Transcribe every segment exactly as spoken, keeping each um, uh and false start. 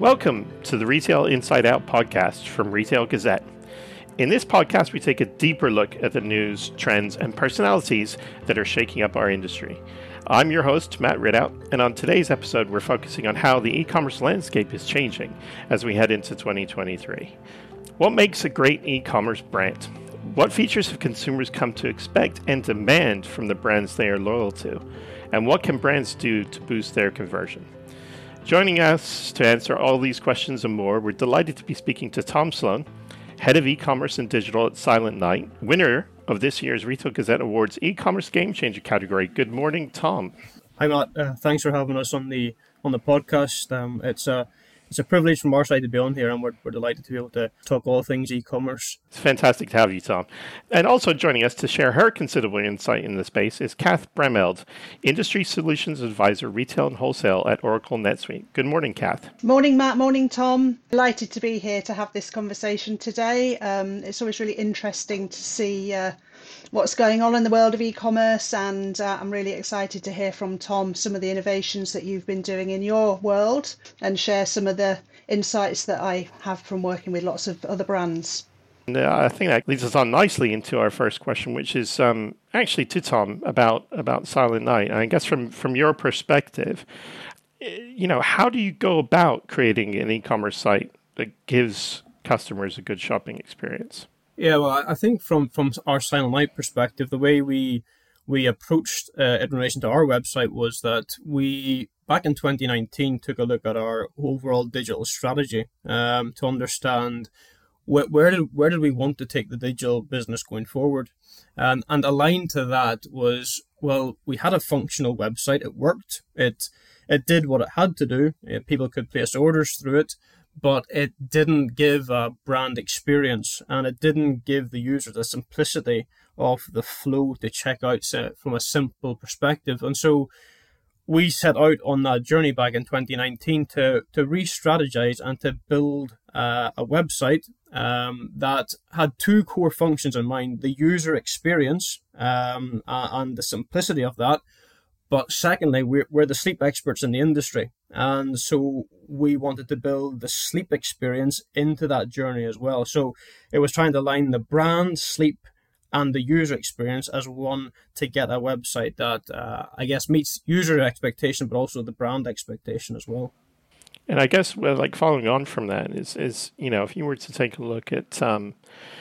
Welcome to the Retail Inside Out podcast from Retail Gazette. In this podcast, we take a deeper look at the news, trends, and personalities that are shaking up our industry. I'm your host, Matt Ridout, and on today's episode, we're focusing on how the e-commerce landscape is changing as we head into twenty twenty-three. What makes a great e-commerce brand? What features have consumers come to expect and demand from the brands they are loyal to? And what can brands do to boost their conversion? Joining us to answer all these questions and more, we're delighted to be speaking to Tom Sloan, Head of E-commerce and Digital at Silent Night, winner of this year's Retail Gazette Awards E-commerce Game Changer category. Good morning, Tom. Hi, Matt. Uh, thanks for having us on the on the podcast. Um, it's a it's a privilege from our side to be on here, and we're we're delighted to be able to talk all things e-commerce. It's fantastic to have you, Tom. And also joining us to share her considerable insight in the space is Kath Bremeld, Industry Solutions Advisor, Retail and Wholesale at Oracle NetSuite. Good morning, Kath. Morning, Matt. Morning, Tom. Delighted to be here to have this conversation today. Um, it's always really interesting to see uh, what's going on in the world of e-commerce, and uh, I'm really excited to hear from Tom some of the innovations that you've been doing in your world and share some of the insights that I have from working with lots of other brands. And, uh, I think that leads us on nicely into our first question, which is um, actually to Tom about, about Silent Night. And I guess from, from your perspective, you know, how do you go about creating an e-commerce site that gives customers a good shopping experience? Yeah, well, I think from, from our Silent Night perspective, the way we we approached uh, in relation to our website was that we, back in twenty nineteen, took a look at our overall digital strategy um, to understand wh- where did where did we want to take the digital business going forward. Um, and aligned to that was, well, we had a functional website. It worked. It it did what it had to do. Uh, people could place orders through it, but it didn't give a brand experience, and it didn't give the user the simplicity of the flow to check out from a simple perspective. And so we set out on that journey back in twenty nineteen to, to re-strategize and to build uh, a website um, that had two core functions in mind: the user experience um, and the simplicity of that. But secondly, we're, we're the sleep experts in the industry. And so we wanted to build the sleep experience into that journey as well. So it was trying to align the brand, sleep, and the user experience as one to get a website that, uh, I guess, meets user expectation, but also the brand expectation as well. And I guess, well, like following on from that is, is you know, if you were to take a look at um,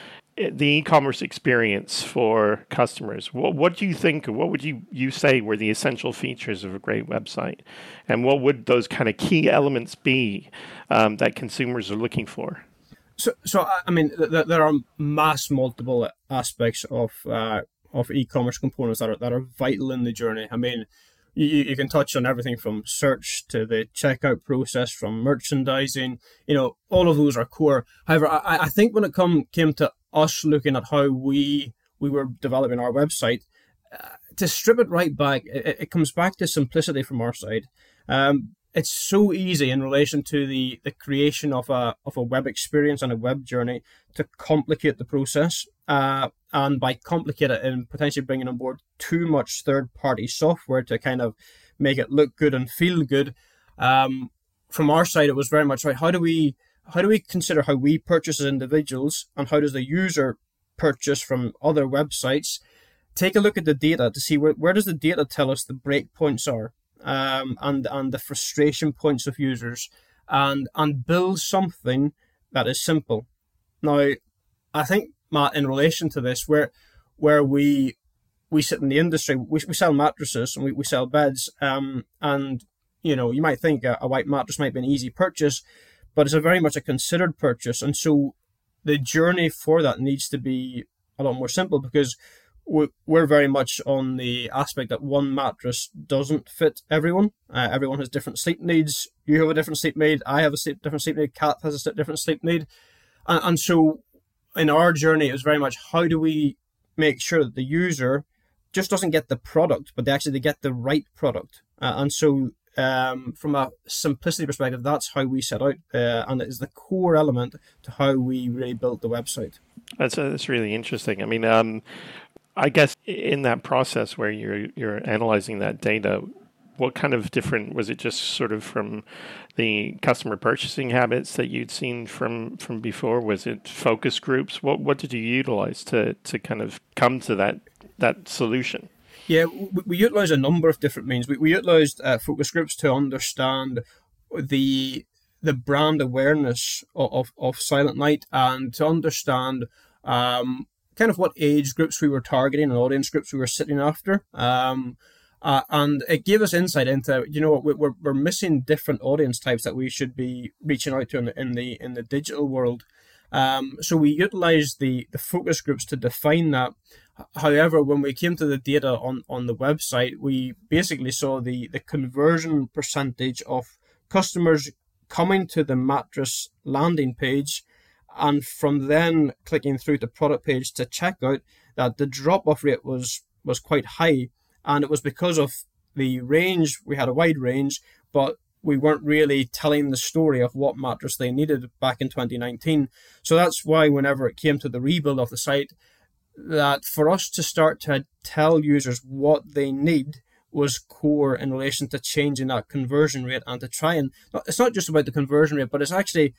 the e-commerce experience for customers, what what do you think, what would you, you say were the essential features of a great website? And what would those kind of key elements be um, that consumers are looking for? So, so I mean, th- there are mass multiple aspects of uh, of e-commerce components that are that are vital in the journey. I mean, you, you can touch on everything from search to the checkout process, from merchandising. You know, all of those are core. However, I, I think when it come came to us looking at how we we were developing our website, uh, to strip it right back, it, it comes back to simplicity from our side. Um, It's so easy in relation to the, the creation of a of a web experience and a web journey to complicate the process, uh, and by complicate it and potentially bringing on board too much third-party software to kind of make it look good and feel good. Um, from our side, it was very much right. How do we how do we consider how we purchase as individuals, and how does the user purchase from other websites? Take a look at the data to see where where does the data tell us the breakpoints are. Um, and and the frustration points of users, and and build something that is simple. Now, I think, Matt, in relation to this, where where we we sit in the industry, we, we sell mattresses and we, we sell beds, um, and you know, you might think a, a white mattress might be an easy purchase, but it's a very much a considered purchase, and so the journey for that needs to be a lot more simple, because we're very much on the aspect that one mattress doesn't fit everyone. Uh, everyone has different sleep needs. You have a different sleep need. I have a sleep, different sleep need. Kat has a different sleep need. And, and so in our journey, it was very much how do we make sure that the user just doesn't get the product, but they actually they get the right product. Uh, and so um, from a simplicity perspective, that's how we set out. Uh, and it is the core element to how we really built the website. That's, uh, that's really interesting. I mean, um, I guess in that process where you're you're analyzing that data, what kind of different, was it just sort of from the customer purchasing habits that you'd seen from, from before? Was it focus groups? What what did you utilize to to kind of come to that that solution? Yeah, we, we utilized a number of different means. We, we utilized uh, focus groups to understand the the brand awareness of, of, of Silent Night, and to understand um, kind of what age groups we were targeting and audience groups we were sitting after. Um, uh, and it gave us insight into, you know, we're, we're missing different audience types that we should be reaching out to in the in the, in the digital world. Um, so we utilized the, the focus groups to define that. However, when we came to the data on, on the website, we basically saw the, the conversion percentage of customers coming to the mattress landing page and from then clicking through the product page to checkout, that the drop-off rate was, was quite high. And it was because of the range. We had a wide range, but we weren't really telling the story of what mattress they needed back in twenty nineteen. So that's why whenever it came to the rebuild of the site, that for us to start to tell users what they need was core in relation to changing that conversion rate, and to try and, it's not just about the conversion rate, but it's actually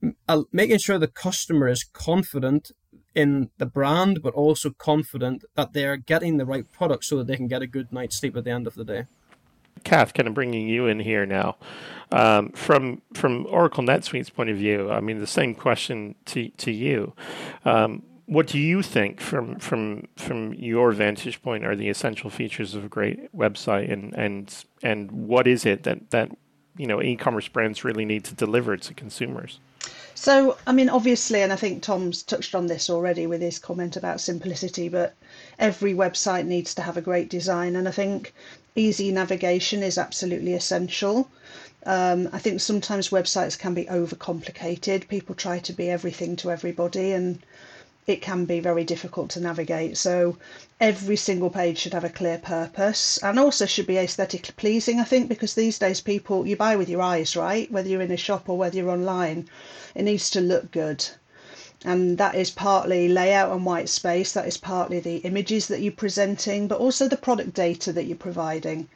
making sure the customer is confident in the brand, but also confident that they are getting the right product so that they can get a good night's sleep at the end of the day. Kath, kind of bringing you in here now. Um, from from Oracle NetSuite's point of view, I mean, the same question to to you. Um, what do you think, from from from your vantage point, are the essential features of a great website, and and and what is it that that you know e-commerce brands really need to deliver to consumers? So, I mean, obviously, and I think Tom's touched on this already with his comment about simplicity, but every website needs to have a great design. And I think easy navigation is absolutely essential. Um, I think sometimes websites can be overcomplicated. People try to be everything to everybody, and it can be very difficult to navigate. So every single page should have a clear purpose, and also should be aesthetically pleasing, I think, because these days people, you buy with your eyes, right? Whether you're in a shop or whether you're online, it needs to look good. And that is partly layout and white space, that is partly the images that you're presenting, but also the product data that you're providing.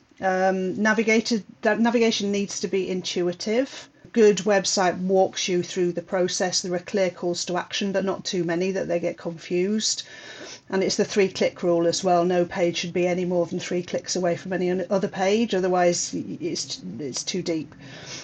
Um, navigated, that navigation needs to be intuitive. Good website walks you through the process. There are clear calls to action, but not too many that they get confused. And it's the three click rule as well. No page should be any more than three clicks away from any other page. Otherwise it's, it's too deep.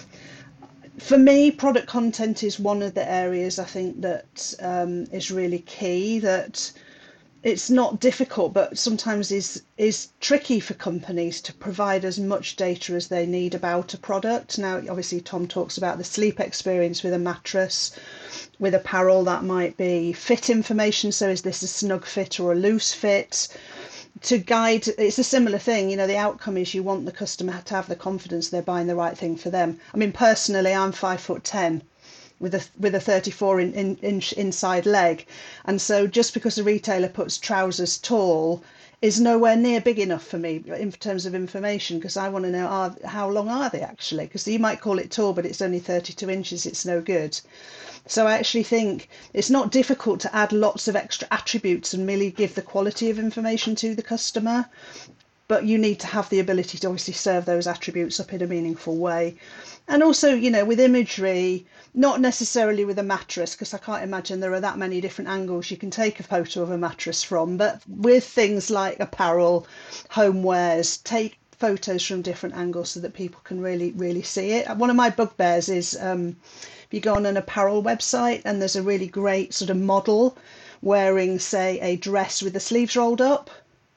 For me, product content is one of the areas I think that um, is really key, that it's not difficult, but sometimes is is tricky for companies to provide as much data as they need about a product. Now, obviously, Tom talks about the sleep experience with a mattress. With apparel, that might be fit information. So is this a snug fit or a loose fit? To guide, it's a similar thing. You know, the outcome is you want the customer to have the confidence they're buying the right thing for them. I mean, personally, I'm five foot ten. With a with a thirty-four in, in, inch inside leg, and so just because a retailer puts trousers tall is nowhere near big enough for me in terms of information, because I want to know are, how long are they actually, because you might call it tall but it's only thirty-two inches, it's no good. So I actually think it's not difficult to add lots of extra attributes and merely give the quality of information to the customer, but you need to have the ability to obviously serve those attributes up in a meaningful way. And also, you know, with imagery, not necessarily with a mattress, because I can't imagine there are that many different angles you can take a photo of a mattress from, but with things like apparel, homewares, take photos from different angles so that people can really, really see it. One of my bugbears is um, if you go on an apparel website and there's a really great sort of model wearing, say, a dress with the sleeves rolled up,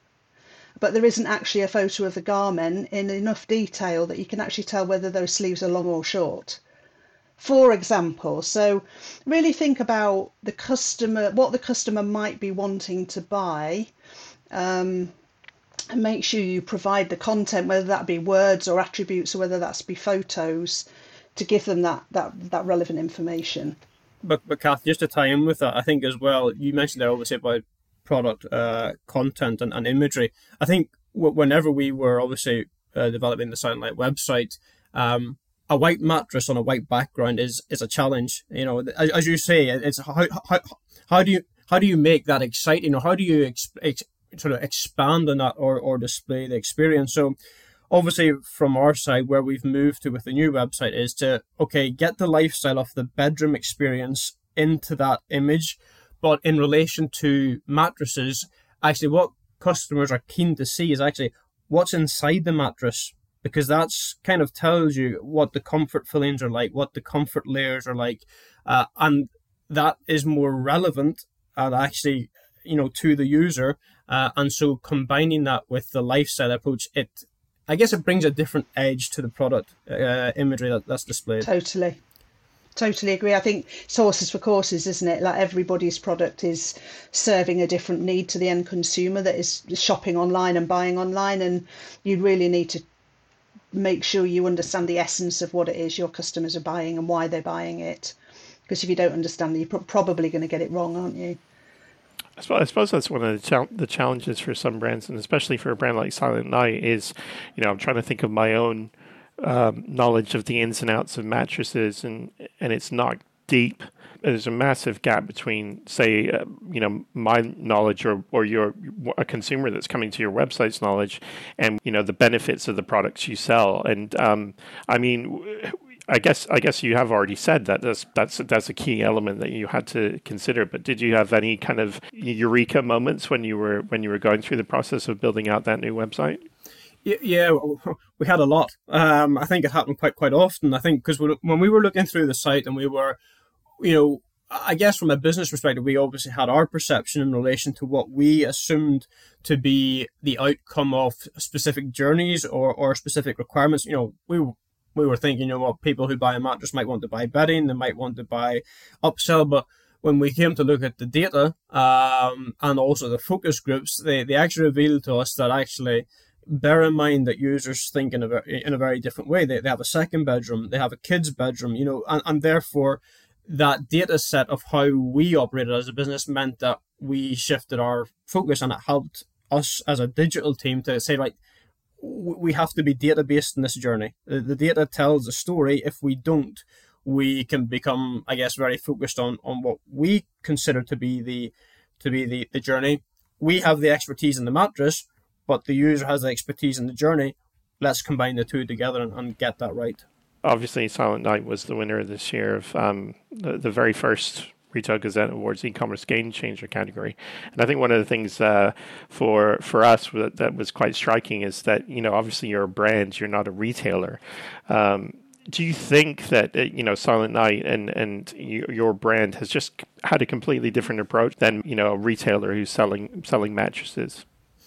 but there isn't actually a photo of the garment in enough detail that you can actually tell whether those sleeves are long or short, for example. So really think about the customer, what the customer might be wanting to buy, um, and make sure you provide the content, whether that be words or attributes or whether that's be photos, to give them that that, that relevant information. But, but Kath, just to tie in with that, I think as well, you mentioned there obviously about product uh, content and, and imagery. I think w- whenever we were obviously uh, developing the Silent Night website, um, a white mattress on a white background is is a challenge. You know, as, as you say, it's how, how how do you how do you make that exciting, or how do you ex- ex- sort of expand on that, or or display the experience? So obviously from our side, where we've moved to with the new website is to, okay, get the lifestyle of the bedroom experience into that image. But in relation to mattresses, actually what customers are keen to see is actually what's inside the mattress, because that's kind of tells you what the comfort fillings are like, what the comfort layers are like, uh, and that is more relevant and actually, you know, to the user. Uh, and so combining that with the lifestyle approach, it, I guess it brings a different edge to the product uh, imagery that, that's displayed. Totally. Totally agree. I think it's horses for courses, isn't it? Like everybody's product is serving a different need to the end consumer that is shopping online and buying online. And you really need to make sure you understand the essence of what it is your customers are buying and why they're buying it. Because if you don't understand it, you're probably going to get it wrong, aren't you? I suppose, I suppose that's one of the, chal- the challenges for some brands, and especially for a brand like Silent Night, is, you know, I'm trying to think of my own um, knowledge of the ins and outs of mattresses, and and it's not deep. There's a massive gap between, say, uh, you know, my knowledge or or your a consumer that's coming to your website's knowledge, and you know the benefits of the products you sell. And um, I mean, I guess I guess you have already said that that's that's that's a key element that you had to consider. But did you have any kind of eureka moments when you were when you were going through the process of building out that new website? Yeah, we had a lot. Um, I think it happened quite quite often. I think because when we were looking through the site and we were, you know, I guess from a business perspective, we obviously had our perception in relation to what we assumed to be the outcome of specific journeys or, or specific requirements. You know, we we were thinking, you know, what people who buy a mattress might want to buy bedding, they might want to buy upsell, but when we came to look at the data um, and also the focus groups, they, they actually revealed to us that actually, bear in mind that users think in a very, in a very different way. They, they have a second bedroom, they have a kid's bedroom, you know, and, and therefore that data set of how we operated as a business meant that we shifted our focus, and it helped us as a digital team to say, right, we have to be data-based in this journey. The, the data tells the story. If we don't, we can become, I guess, very focused on, on what we consider to be the to be the, the journey. We have the expertise in the mattress, but the user has the expertise in the journey. Let's combine the two together and, and get that right. Obviously, Silent Night was the winner this year of um, the, the very first Retail Gazette Awards e-commerce game changer category. And I think one of the things uh, for for us that, that was quite striking is that, you know, obviously you're a brand, you're not a retailer. Um, do you think that, uh, you know, Silent Night and, and you, your brand has just had a completely different approach than, you know, a retailer who's selling selling mattresses?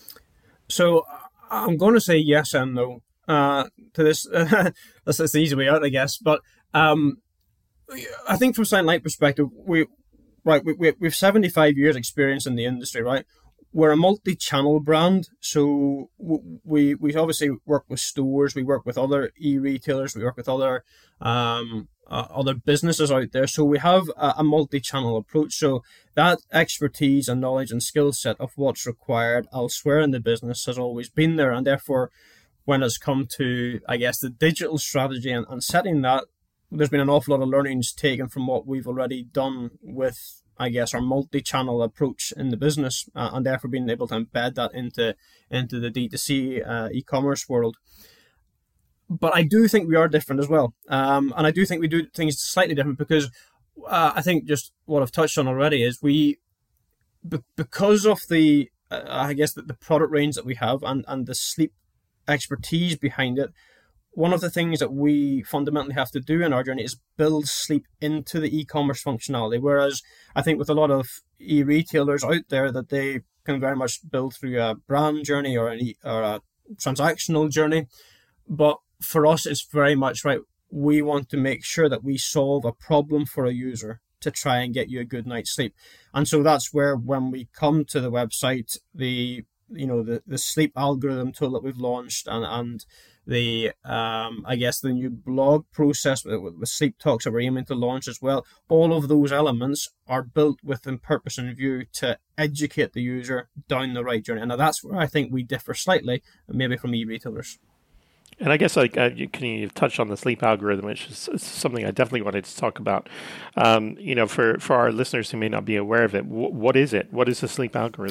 So I'm going to say yes and no uh, to this. That's, that's the easy way out, I guess. But um, I think from Silent Night perspective, we right we, we we've seventy-five years experience in the industry, right? We're a multi-channel brand, so we we obviously work with stores, we work with other e-retailers, we work with other um, uh, other businesses out there. So we have a, a multi-channel approach. So that expertise and knowledge and skill set of what's required elsewhere in the business has always been there, and therefore, when it's come to, I guess, the digital strategy and, and setting that, there's been an awful lot of learnings taken from what we've already done with, I guess, our multi-channel approach in the business, uh, and therefore being able to embed that into into the D two C uh, e-commerce world. But I do think we are different as well, um, and I do think we do things slightly different because uh, I think just what I've touched on already is we, b- because of the, uh, I guess, the, the product range that we have and, and the sleep expertise behind it, one of the things that we fundamentally have to do in our journey is build sleep into the e-commerce functionality. Whereas I think with a lot of e-retailers out there that they can very much build through a brand journey or, an e- or a transactional journey. But for us, it's very much, right, we want to make sure that we solve a problem for a user to try and get you a good night's sleep. And so that's where when we come to the website, the you know the, the sleep algorithm tool that we've launched and, and the um I guess the new blog process with, with Sleep Talks that we're aiming to launch as well, all of those elements are built with the purpose and view to educate the user down the right journey. And now that's where I think we differ slightly, maybe from e-retailers. And I guess like uh, you can you touch on the sleep algorithm, which is, is something I definitely wanted to talk about. Um, you know, for, for our listeners who may not be aware of it, w- what is it? What is the sleep algorithm?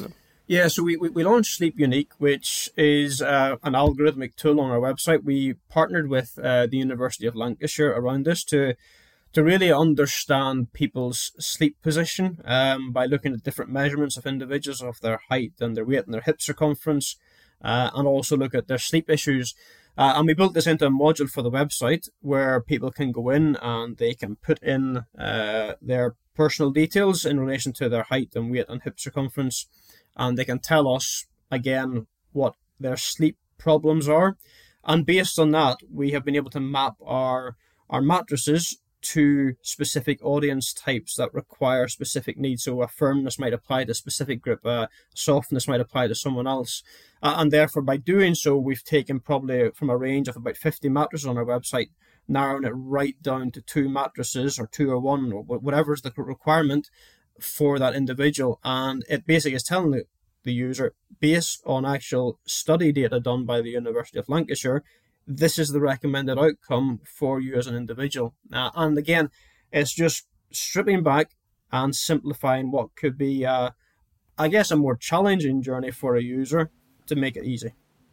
Yeah, so we, we, we launched Sleep Unique, which is uh, an algorithmic tool on our website. We partnered with uh, the University of Lancashire around this to to really understand people's sleep position um, by looking at different measurements of individuals, of their height and their weight and their hip circumference, uh, and also look at their sleep issues. Uh, and we built this into a module for the website where people can go in and they can put in uh, their personal details in relation to their height and weight and hip circumference, and they can tell us, again, what their sleep problems are. And based on that, we have been able to map our, our mattresses to specific audience types that require specific needs. So a firmness might apply to a specific group, a softness might apply to someone else. Uh, and therefore, by doing so, we've taken probably from a range of about fifty mattresses on our website, narrowing it right down to two mattresses or two or one or whatever is the requirement for that individual. And it basically is telling the, the user, based on actual study data done by the University of Lancashire, this is the recommended outcome for you as an individual. Uh, and again, it's just stripping back and simplifying what could be, uh, I guess, a more challenging journey for a user to make it easy.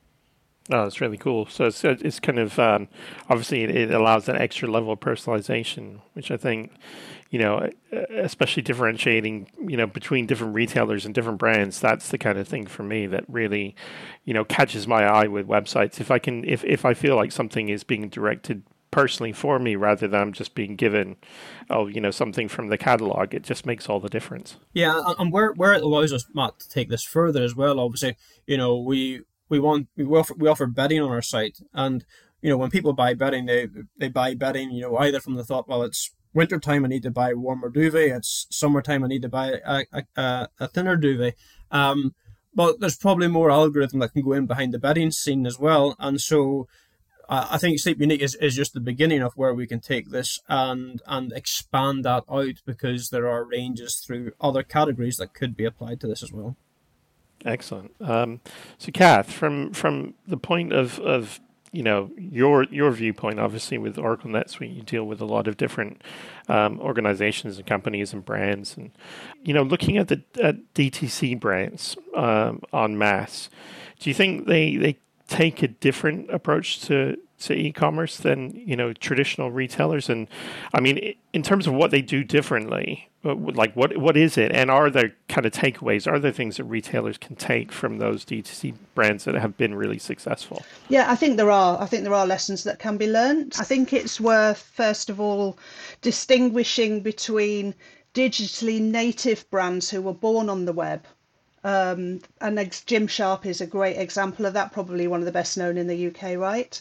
Oh, that's really cool. So it's it's kind of um, obviously it, it allows that extra level of personalization, which I think, you know, especially differentiating, you know, between different retailers and different brands. That's the kind of thing for me that really, you know, catches my eye with websites. If I can, if if I feel like something is being directed personally for me rather than I'm just being given, oh, you know, something from the catalog, it just makes all the difference. Yeah, and where where it allows us, Matt, to take this further as well. Obviously, you know, we. We want we offer we offer bedding on our site, and you know when people buy bedding, they they buy bedding, you know, either from the thought, well, it's winter time, I need to buy a warmer duvet. It's summertime, I need to buy a a, a thinner duvet. Um, but there's probably more algorithm that can go in behind the bedding scene as well, and so uh, I think Sleep Unique is, is just the beginning of where we can take this and and expand that out, because there are ranges through other categories that could be applied to this as well. Excellent. Um, so, Kath, from from the point of, of you know your your viewpoint, obviously with Oracle NetSuite, you deal with a lot of different um, organizations and companies and brands, and you know, looking at the at D T C brands um, en masse, do you think they they take a different approach to to e-commerce than you know traditional retailers? And I mean, in terms of what they do differently, like what what is it, and are there kind of takeaways? Are there things that retailers can take from those D T C brands that have been really successful? Yeah, I think there are. I think there are lessons that can be learned. I think it's worth, first of all, distinguishing between digitally native brands who were born on the web. Um, and Gymshark is a great example of that, probably one of the best known in the U K, right?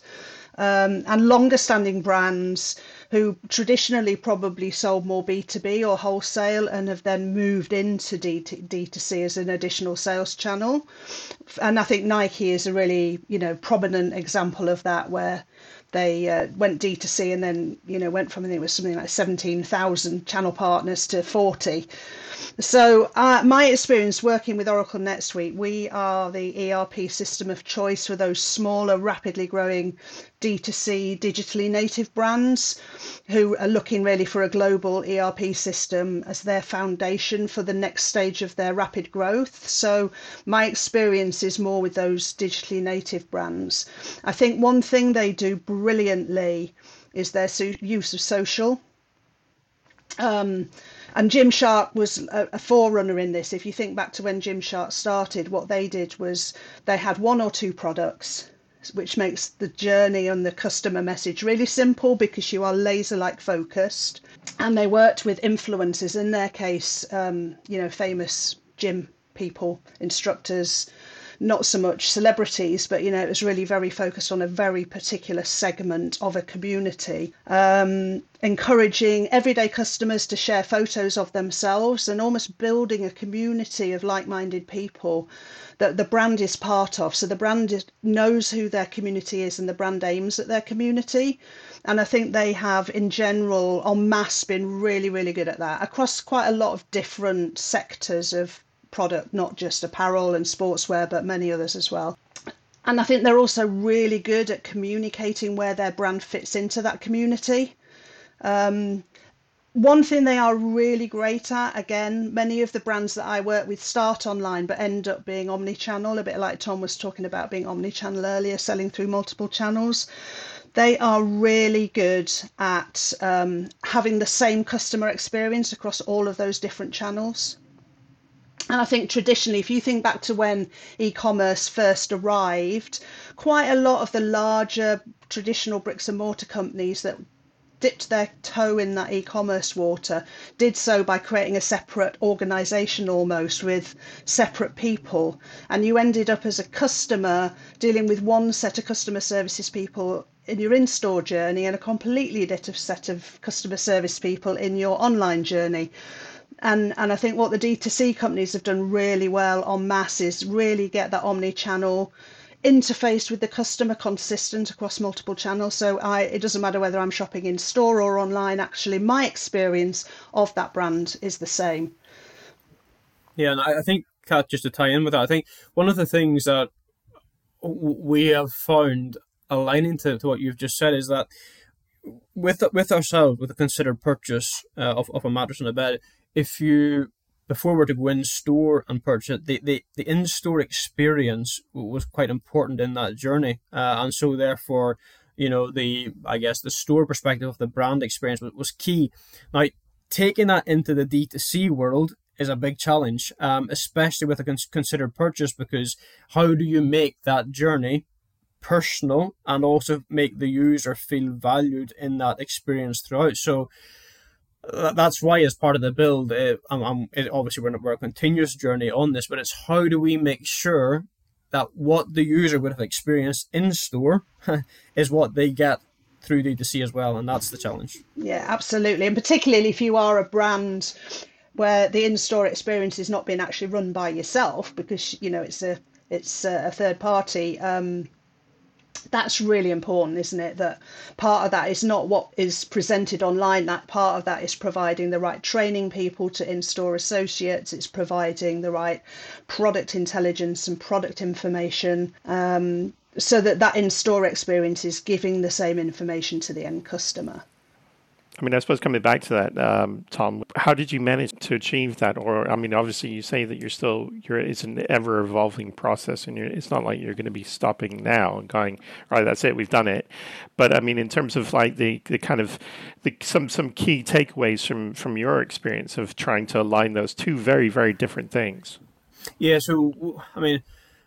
Um, and longer standing brands who traditionally probably sold more B two B or wholesale and have then moved into D two C as an additional sales channel. And I think Nike is a really, you know, prominent example of that, where they uh, went D two C and then, you know, went from, I think it was something like seventeen thousand channel partners to forty. So uh, my experience working with Oracle NetSuite, we are the E R P system of choice for those smaller, rapidly growing D two C digitally native brands who are looking really for a global E R P system as their foundation for the next stage of their rapid growth. So my experience is more with those digitally native brands. I think one thing they do brilliantly is their use of social. Um, And Gymshark was a, a forerunner in this. If you think back to when Gymshark started, what they did was they had one or two products, which makes the journey and the customer message really simple because you are laser-like focused. And they worked with influencers, in their case, um, you know, famous gym people, instructors, not so much celebrities, but, you know, it was really very focused on a very particular segment of a community, um, encouraging everyday customers to share photos of themselves and almost building a community of like-minded people that the brand is part of. So the brand is, knows who their community is, and the brand aims at their community. And I think they have, in general, en masse, been really, really good at that across quite a lot of different sectors of product, not just apparel and sportswear, but many others as well. And I think they're also really good at communicating where their brand fits into that community. Um, One thing they are really great at, again, many of the brands that I work with start online but end up being omni-channel, a bit like Tom was talking about being omni-channel earlier, selling through multiple channels. They are really good at um, having the same customer experience across all of those different channels. And I think traditionally, if you think back to when e-commerce first arrived, quite a lot of the larger traditional bricks and mortar companies that dipped their toe in that e-commerce water did so by creating a separate organization almost with separate people, and you ended up as a customer dealing with one set of customer services people in your in-store journey and a completely different set of customer service people in your online journey. And and I think what the D two C companies have done really well en masse is really get that omni-channel interface with the customer consistent across multiple channels. So I, it doesn't matter whether I'm shopping in store or online, actually my experience of that brand is the same. Yeah, and I think, Kat, just to tie in with that, I think one of the things that we have found aligning to, to what you've just said is that with with ourselves, with a considered purchase uh, of, of a mattress and a bed, if you before we're to go in store and purchase it, the, the, the in-store experience was quite important in that journey. Uh, and so therefore, you know, the, I guess the store perspective of the brand experience was, was key. Now, taking that into the D two C world is a big challenge, um, especially with a con- considered purchase, because how do you make that journey personal and also make the user feel valued in that experience throughout? So that's why, as part of the build, uh, I'm, I'm, it, obviously we're, we're a continuous journey on this, but it's how do we make sure that what the user would have experienced in store is what they get through D two C as well, and that's the challenge. Yeah, absolutely, and particularly if you are a brand where the in-store experience is not being actually run by yourself, because you know it's a it's a third party. Um, That's really important, isn't it? That part of that is not what is presented online. That part of that is providing the right training people to in-store associates. It's providing the right product intelligence and product information, um, so that that in-store experience is giving the same information to the end customer. I mean, I suppose coming back to that, um, Tom, how did you manage to achieve that? Or, I mean, obviously you say that you're still, you're, it's an ever evolving process, and you're, it's not like you're going to be stopping now and going, right, that's it, we've done it. But I mean, in terms of like the, the kind of, the, some, some key takeaways from, from your experience of trying to align those two very, very different things. Yeah, so, I mean,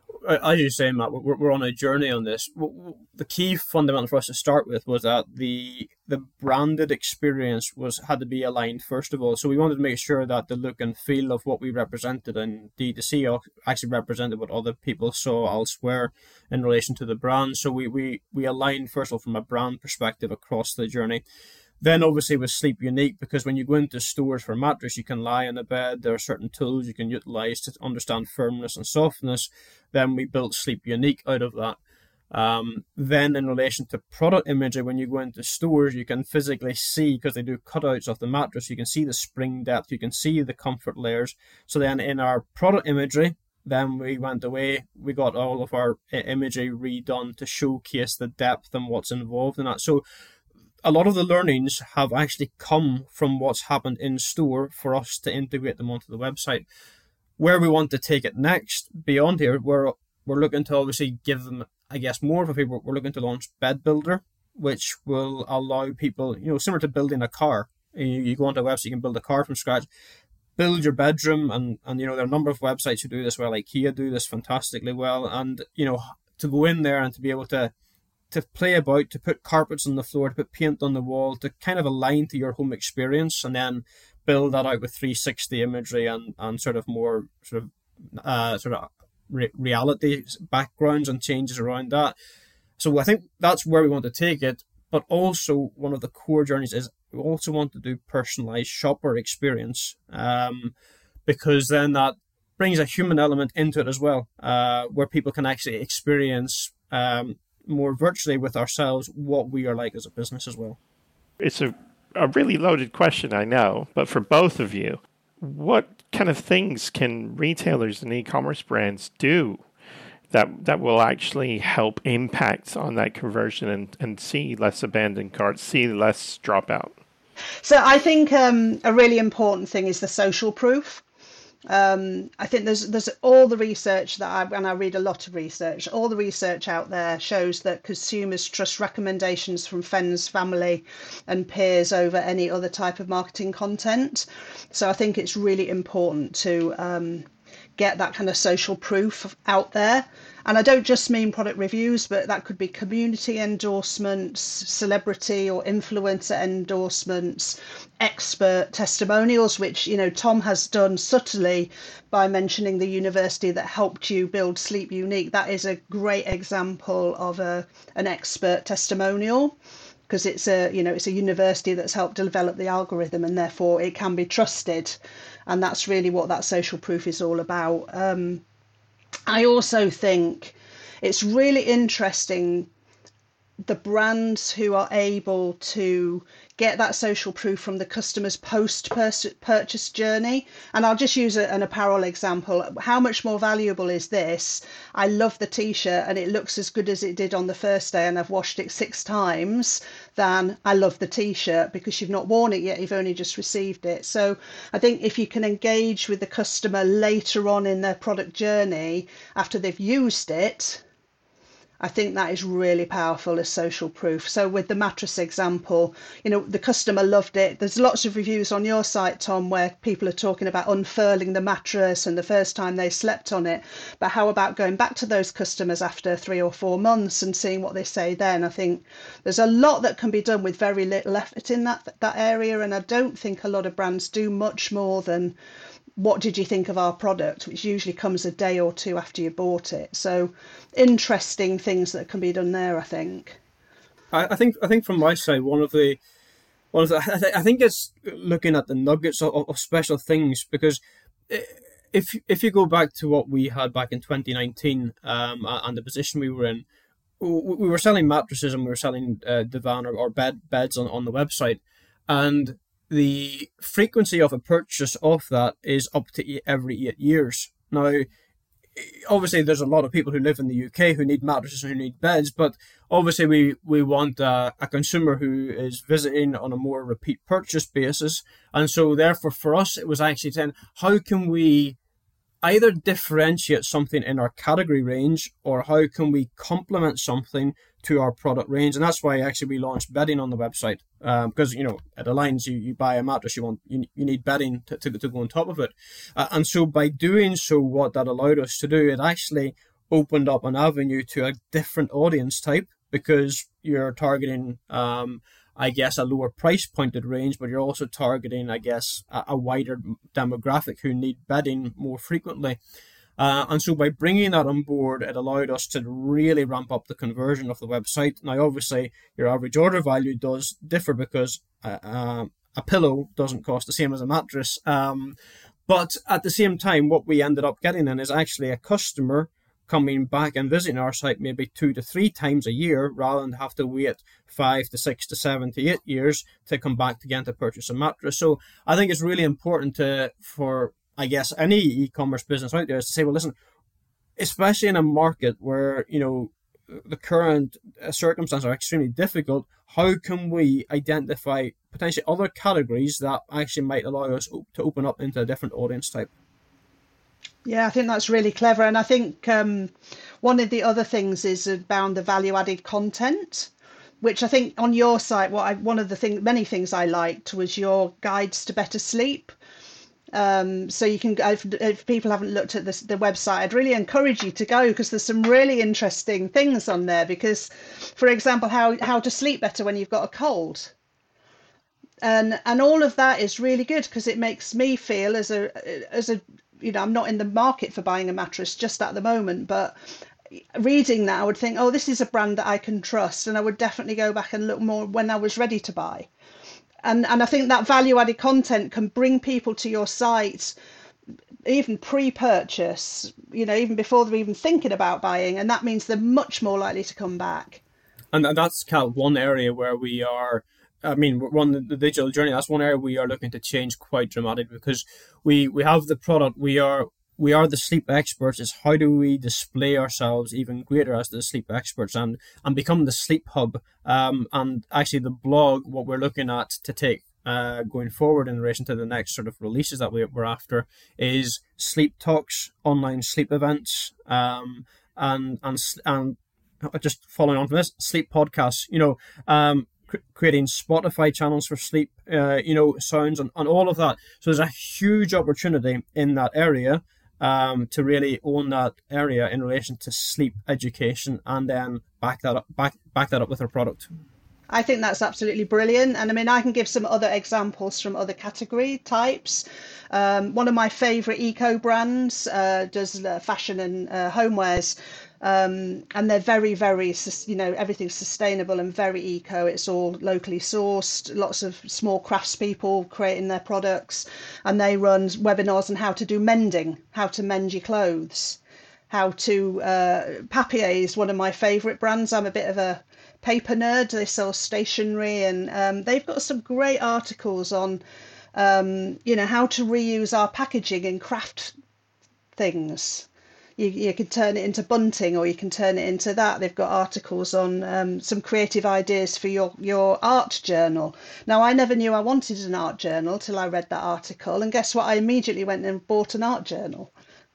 as you say, Matt, we're, we're on a journey on this. The key fundamental for us to start with was that the the branded experience was had to be aligned first of all. So we wanted to make sure that the look and feel of what we represented in D two C actually represented what other people saw elsewhere in relation to the brand. So we we we aligned first of all from a brand perspective across the journey. Then obviously with Sleep Unique, because when you go into stores for a mattress, you can lie in a bed. There are certain tools you can utilize to understand firmness and softness. Then we built Sleep Unique out of that. Um, then in relation to product imagery, when you go into stores, you can physically see, because they do cutouts of the mattress, you can see the spring depth, you can see the comfort layers. So then in our product imagery, then we went away, we got all of our imagery redone to showcase the depth and what's involved in that. So a lot of the learnings have actually come from what's happened in store for us to integrate them onto the website. Where we want to take it next, beyond here, we're, we're looking to obviously give them, I guess, more of a favor. We're looking to launch Bed Builder, which will allow people, you know, similar to building a car. You, you go onto a website, you can build a car from scratch, build your bedroom, and, and you know, there are a number of websites who do this well. IKEA do this fantastically well. And, you know, to go in there and to be able to to play about, to put carpets on the floor, to put paint on the wall, to kind of align to your home experience, and then build that out with three sixty imagery and, and sort of more sort of uh, sort of re- reality backgrounds and changes around that. So I think that's where we want to take it. But also one of the core journeys is we also want to do personalized shopper experience, um, because then that brings a human element into it as well, uh, where people can actually experience um, more virtually with ourselves what we are like as a business as well. It's a, a really loaded question, I know, but for both of you, what kind of things can retailers and e-commerce brands do that that will actually help impact on that conversion and, and see less abandoned carts, see less dropout? So I think um, a really important thing is the social proof. Um, I think there's there's all the research that I, and I read a lot of research, all the research out there shows that consumers trust recommendations from friends, family, and peers over any other type of marketing content. So I think it's really important to um, get that kind of social proof out there. And I don't just mean product reviews, but that could be community endorsements, celebrity or influencer endorsements, expert testimonials, which, you know, Tom has done subtly by mentioning the university that helped you build Sleep Unique. That is a great example of a an expert testimonial, because it's a, you know, it's a university that's helped develop the algorithm, and therefore it can be trusted. And that's really what that social proof is all about. Um, I also think it's really interesting, the brands who are able to get that social proof from the customer's post-purchase journey. And I'll just use a, an apparel example. How much more valuable is this? I love the t-shirt and it looks as good as it did on the first day and I've washed it six times, than I love the t-shirt because you've not worn it yet, you've only just received it. So I think if you can engage with the customer later on in their product journey after they've used it, I think that is really powerful as social proof. So with the mattress example, you know, the customer loved it. There's lots of reviews on your site, Tom, where people are talking about unfurling the mattress and the first time they slept on it. But how about going back to those customers after three or four months and seeing what they say then? I think there's a lot that can be done with very little effort in that that area. And I don't think a lot of brands do much more than, what did you think of our product, which usually comes a day or two after you bought it. So interesting things that can be done there, I think. I, I think I think from my side, one of the one of the I, th- I think it's looking at the nuggets of, of special things, because if if you go back to what we had back in twenty nineteen um, and the position we were in, we were selling mattresses and we were selling uh, divan or, or bed beds on, on the website, and the frequency of a purchase of that is up to every eight years. Now, obviously, there's a lot of people who live in the U K who need mattresses and who need beds, but obviously we, we want uh, a consumer who is visiting on a more repeat purchase basis. And so therefore, for us, it was actually saying, how can we either differentiate something in our category range, or how can we complement something to our product range? And that's why actually we launched bedding on the website, um, because, you know, it aligns. You, you buy a mattress, you want you, you need bedding to, to, to go on top of it. Uh, and so by doing so, what that allowed us to do, it actually opened up an avenue to a different audience type, because you're targeting, um, I guess, a lower price pointed range, but you're also targeting, I guess, a, a wider demographic who need bedding more frequently. Uh, and so by bringing that on board, it allowed us to really ramp up the conversion of the website. Now, obviously, your average order value does differ because uh, uh, a pillow doesn't cost the same as a mattress. Um, but at the same time, what we ended up getting then is actually a customer coming back and visiting our site maybe two to three times a year, rather than have to wait five to six to seven to eight years to come back again to purchase a mattress. So I think it's really important to, for, I guess, any e-commerce business out there, is to say, well, listen, especially in a market where, you know, the current circumstances are extremely difficult, how can we identify potentially other categories that actually might allow us to open up into a different audience type? Yeah, I think that's really clever. And I think um, one of the other things is about the value added content, which I think on your site, what I, one of the thing, many things I liked was your guides to better sleep. Um, so you can, if, if people haven't looked at this, the website, I'd really encourage you to go, because there's some really interesting things on there. Because, for example, how, how to sleep better when you've got a cold. And and all of that is really good, because it makes me feel as a as a you know, I'm not in the market for buying a mattress just at the moment, but reading that, I would think, oh, this is a brand that I can trust, and I would definitely go back and look more when I was ready to buy. And and I think that value added content can bring people to your site even pre-purchase, you know, even before they're even thinking about buying, and that means they're much more likely to come back. And that's kind of one area where we are, I mean, we're on the digital journey. That's one area we are looking to change quite dramatically, because we, we have the product, we are we are the sleep experts. Is how do we display ourselves even greater as the sleep experts and, and become the sleep hub? Um, and actually the blog, what we're looking at to take uh, going forward in relation to the next sort of releases that we, we're after is sleep talks, online sleep events, um, and and and just following on from this, sleep podcasts. You know, um, cr- creating Spotify channels for sleep, uh, you know, sounds and, and all of that. So there's a huge opportunity in that area um, to really own that area in relation to sleep education, and then back that up, back back that up with our product. I think that's absolutely brilliant. And I mean, I can give some other examples from other category types. Um, one of my favorite eco brands uh, does uh, fashion and uh, homewares. Um, and they're very, very, you know, everything's sustainable and very eco. It's all locally sourced, lots of small craftspeople creating their products. And they run webinars on how to do mending, how to mend your clothes, how to, uh, Papier is one of my favorite brands. I'm a bit of a paper nerd. They sell stationery, and um, they've got some great articles on, um, you know, how to reuse our packaging and craft things. You, you can turn it into bunting, or you can turn it into that. They've got articles on um, some creative ideas for your, your art journal. Now, I never knew I wanted an art journal till I read that article. And guess what? I immediately went and bought an art journal.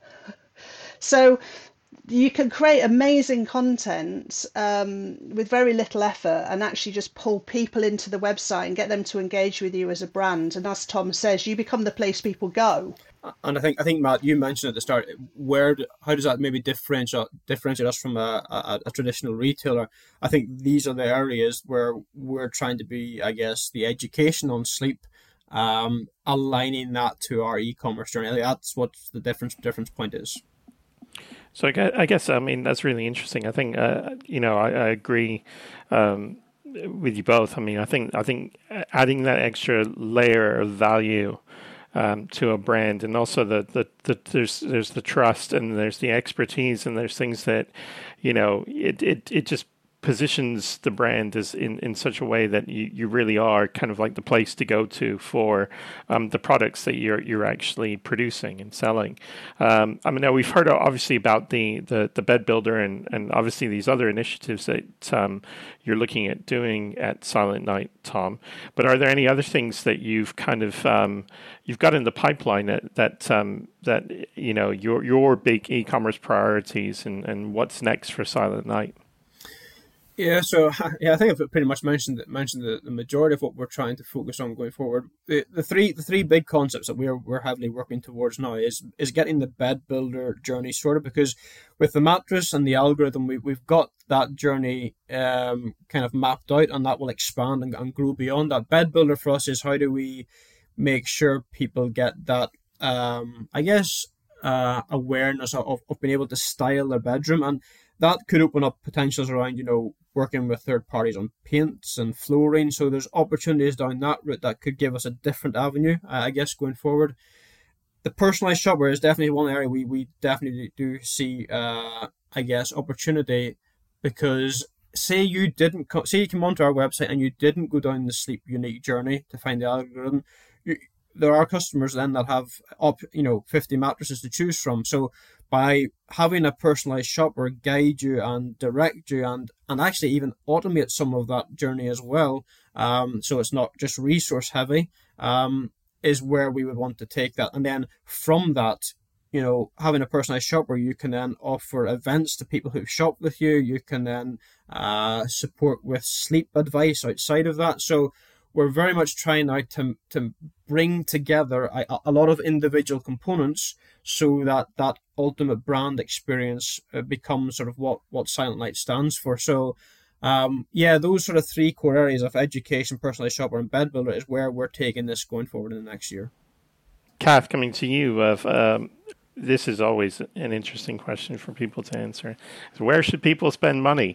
So you can create amazing content um, with very little effort, and actually just pull people into the website and get them to engage with you as a brand. And as Tom says, you become the place people go. And I think, I think Matt, you mentioned at the start, where, how does that maybe differentiate differentiate us from a, a, a traditional retailer? I think these are the areas where we're trying to be, I guess, the education on sleep, um, aligning that to our e-commerce journey. I think that's what the difference difference point is. So I guess, I guess, I mean, that's really interesting. I think, uh, you know, I, I agree um, with you both. I mean, I think, I think adding that extra layer of value um, to a brand, and also the, the, the there's there's the trust, and there's the expertise, and there's things that, you know, it it, it just positions the brand as in, in such a way that you, you really are kind of like the place to go to for um, the products that you're you're actually producing and selling. Um, I mean, now we've heard obviously about the, the, the bed builder, and, and obviously these other initiatives that um, you're looking at doing at Silent Night, Tom. But are there any other things that you've kind of um, you've got in the pipeline that that um, that you know your your big e-commerce priorities, and, and what's next for Silent Night? Yeah, so yeah, I think I've pretty much mentioned mentioned the, the majority of what we're trying to focus on going forward. The, the three the three big concepts that we're we're heavily working towards now is is getting the bed builder journey sorted, because with the mattress and the algorithm, we we've got that journey um kind of mapped out, and that will expand and, and grow beyond that. Bed builder for us is how do we make sure people get that um I guess uh awareness of, of being able to style their bedroom, and that could open up potentials around, you know, working with third parties on paints and flooring. So there's opportunities down that route that could give us a different avenue, I guess, going forward. The personalized shopper is definitely one area we, we definitely do see, uh, I guess, opportunity, because say you didn't, co- say you come onto our website and you didn't go down the Sleep Unique journey to find the algorithm, you, there are customers then that have up, you know, fifty mattresses to choose from. So by having a personalized shopper guide you and direct you, and, and actually even automate some of that journey as well, um, so it's not just resource heavy, um, is where we would want to take that. And then from that, you know, having a personalized shopper, you can then offer events to people who shop with you. You can then uh, support with sleep advice outside of that. So we're very much trying now to to bring together a, a lot of individual components so that that ultimate brand experience uh, becomes sort of what, what Silent Night stands for. So, um, yeah, those sort of three core areas of education, personalized shopper, and bed builder is where we're taking this going forward in the next year. Kath, coming to you, of um, this is always an interesting question for people to answer. Where should people spend money?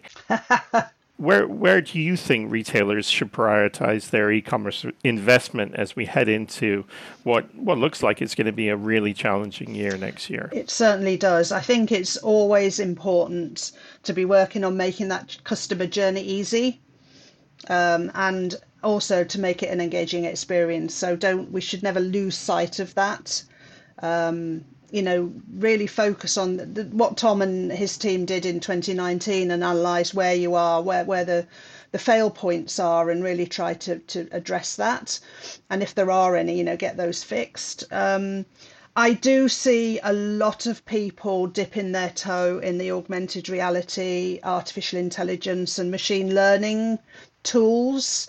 Where where do you think retailers should prioritize their e-commerce investment as we head into what, what looks like it's going to be a really challenging year next year? It certainly does. I think it's always important to be working on making that customer journey easy, um, and also to make it an engaging experience. So don't we should never lose sight of that. Um, you know, really focus on the, what Tom and his team did in twenty nineteen and analyse where you are, where where the the fail points are and really try to, to address that. And if there are any, you know, get those fixed. Um, I do see a lot of people dipping their toe in the augmented reality, artificial intelligence and machine learning tools.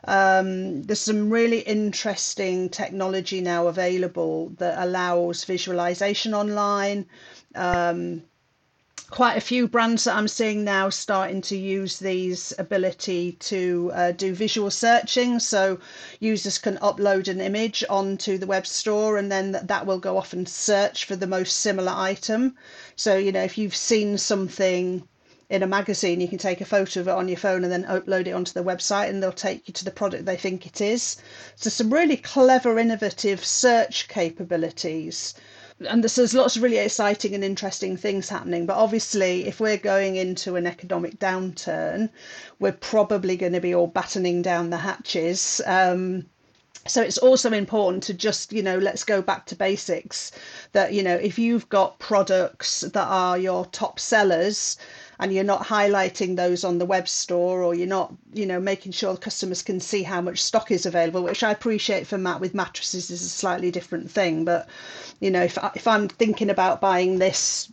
Um, there's some really interesting technology now available that allows visualization online. Um, quite a few brands that I'm seeing now starting to use these ability to uh, do visual searching. So users can upload an image onto the web store and then that will go off and search for the most similar item. So, you know, if you've seen something in a magazine, you can take a photo of it on your phone and then upload it onto the website and they'll take you to the product they think it is. So some really clever, innovative search capabilities. And there's lots of really exciting and interesting things happening. But obviously, if we're going into an economic downturn, we're probably going to be all battening down the hatches. Um, so it's also important to just, you know, let's go back to basics. That, you know, if you've got products that are your top sellers, and you're not highlighting those on the web store, or you're not, you know, making sure customers can see how much stock is available, which I appreciate for Matt with mattresses is a slightly different thing. But, you know, if, if I'm thinking about buying this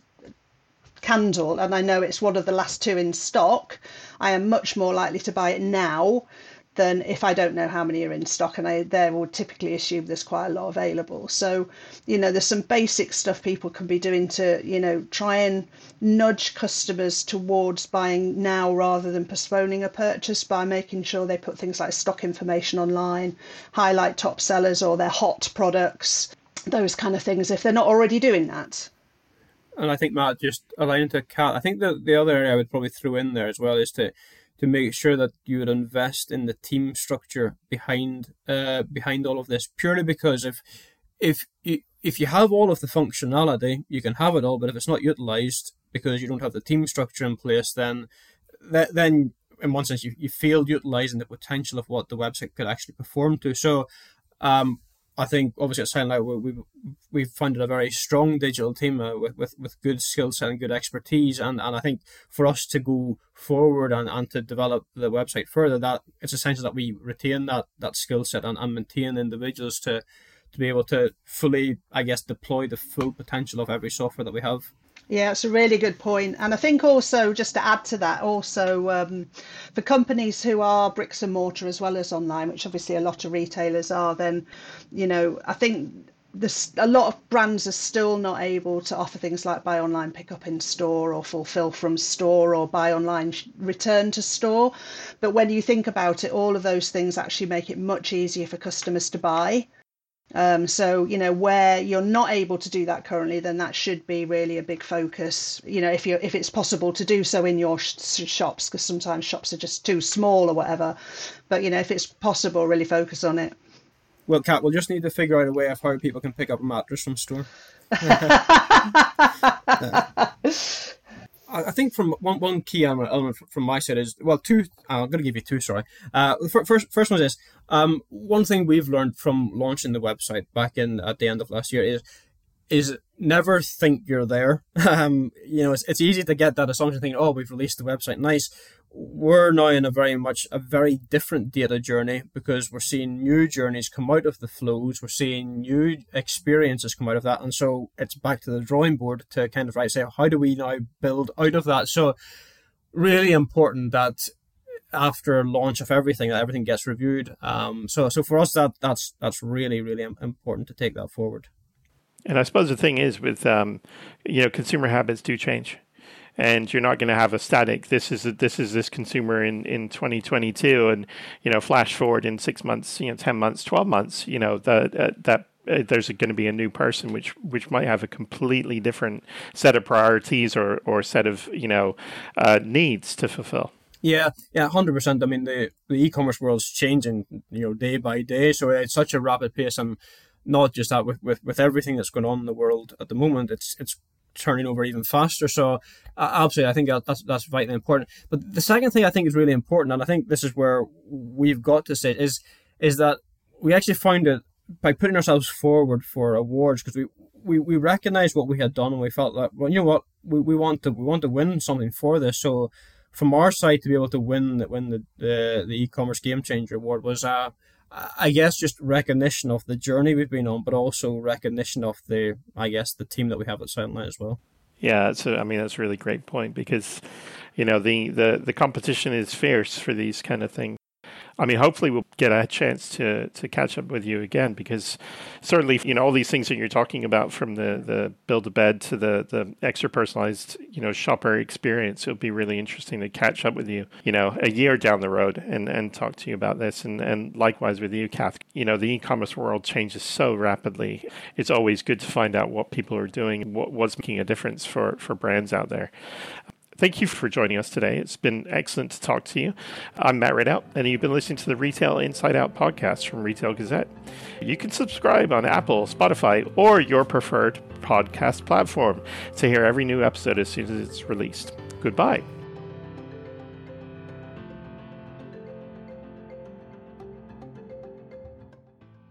candle and I know it's one of the last two in stock, I am much more likely to buy it now than if I don't know how many are in stock, and I there would typically assume there's quite a lot available. So, you know, there's some basic stuff people can be doing to, you know, try and nudge customers towards buying now rather than postponing a purchase by making sure they put things like stock information online, highlight top sellers or their hot products, those kind of things, if they're not already doing that. And I think, Matt, just aligning to Kat, I think the, the other area I would probably throw in there as well is to to make sure that you would invest in the team structure behind uh, behind all of this, purely because if if you, if you have all of the functionality, you can have it all, but if it's not utilized because you don't have the team structure in place, then that, then in one sense you, you failed utilizing the potential of what the website could actually perform to. So um, I think obviously at Silent Light we've we've founded a very strong digital team uh, with, with with good skill set and good expertise, and, and I think for us to go forward and, and to develop the website further, that it's essential that we retain that that skill set and, and maintain individuals to to be able to fully, I guess, deploy the full potential of every software that we have. Yeah, it's a really good point. And I think also, just to add to that, also um, for companies who are bricks and mortar as well as online, which obviously a lot of retailers are, then, you know, I think there's a lot of brands are still not able to offer things like buy online, pick up in store, or fulfill from store, or buy online, return to store. But when you think about it, all of those things actually make it much easier for customers to buy. Um, so, you know, where you're not able to do that currently, then that should be really a big focus, you know, if you if it's possible to do so in your sh- shops, because sometimes shops are just too small or whatever. But, you know, if it's possible, really focus on it. Well, Kat, we'll just need to figure out a way of how people can pick up a mattress from store. I think from one, one key element from my side is, well, two, I'm going to give you two, sorry. Uh, the first, first one is this. Um, one thing we've learned from launching the website back in at the end of last year is is never think you're there. Um, you know, it's, it's easy to get that assumption thinking, oh, we've released the website, nice. We're now in a very much a very different data journey because we're seeing new journeys come out of the flows. We're seeing new experiences come out of that. And so it's back to the drawing board to kind of right say, how do we now build out of that? So really important that after launch of everything, that everything gets reviewed. Um, so so for us, that that's that's really, really important to take that forward. And I suppose the thing is with, um, you know, consumer habits do change. And you're not going to have a static. This is a, this is this consumer in, in twenty twenty-two, and you know, flash forward in six months, you know, ten months, twelve months. You know, the, uh, that uh, there's going to be a new person, which which might have a completely different set of priorities or or set of you know uh, needs to fulfill. Yeah, yeah, one hundred percent. I mean, the the e-commerce world's changing, you know, day by day. So it's such a rapid pace, and not just that with, with, with everything that's going on in the world at the moment, it's it's. turning over even faster. So uh, absolutely, I think that's that's vitally important. But the second thing I think is really important, and I think this is where we've got to say, is is that we actually found it by putting ourselves forward for awards, because we, we, we recognized what we had done, and we felt that, well, you know what, we, we want to we want to win something for this. So from our side to be able to win win the the, the e-commerce game changer award was uh I guess just recognition of the journey we've been on, but also recognition of the I guess the team that we have at Silentlight as well. Yeah, it's a, I mean that's a really great point, because you know the, the, the competition is fierce for these kind of things. I mean, hopefully we'll get a chance to, to catch up with you again, because certainly, you know, all these things that you're talking about, from the, the Build-A-Bed to the, the extra personalized, you know, shopper experience, it'll be really interesting to catch up with you, you know, a year down the road and, and talk to you about this. And, and likewise with you, Kath. You know, the e-commerce world changes so rapidly. It's always good to find out what people are doing, what, what's making a difference for, for brands out there. Thank you for joining us today. It's been excellent to talk to you. I'm Matt Ridout, and you've been listening to the Retail Inside Out podcast from Retail Gazette. You can subscribe on Apple, Spotify, or your preferred podcast platform to hear every new episode as soon as it's released. Goodbye.